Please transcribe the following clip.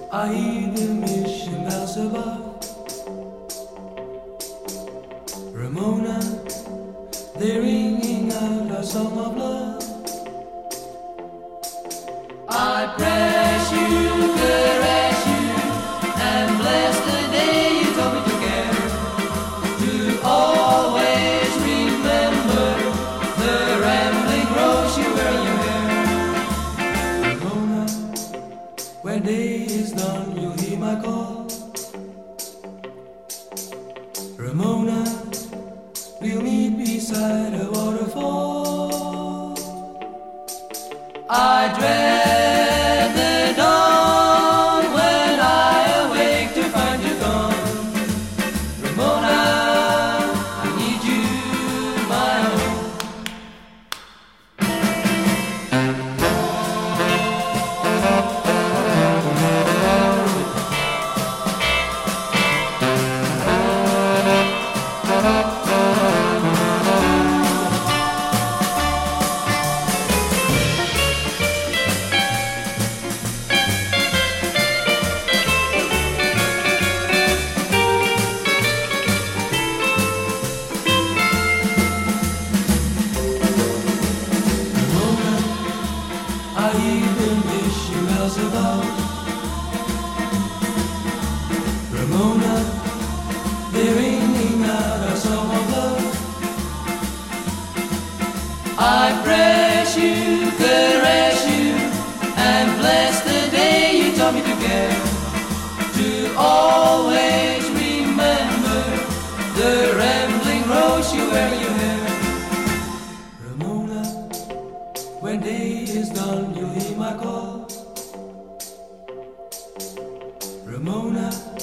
I hear the mission bells above. Ramona, they're ringing out our song of love. I press you, caress you, and bless the day you told me to care. To always remember the rambling rose you wear in your hair. Ramona, when day is done, you'll hear my call. Ramona, we'll meet beside a waterfall. I dread the dawn when I awake to find you gone. Ramona, I need you, my own. I even wish you else about. Ramona, they're ringing out our song of love. I press you, caress you, and bless the day you taught me to care. To always remember the rambling rose you wear in your hair. Ramona, when day is done, you'll hear my call. Ramona,